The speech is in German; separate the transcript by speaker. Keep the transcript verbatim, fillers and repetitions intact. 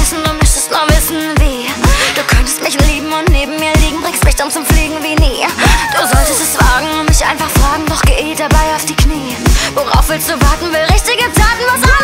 Speaker 1: müssen, du müsstest nur wissen wie. Du könntest mich lieben und neben mir liegen, bringst mich dann zum Fliegen wie nie. Du solltest es wagen und mich einfach fragen, doch geh dabei auf die Knie. Worauf willst du warten, will richtige Taten, was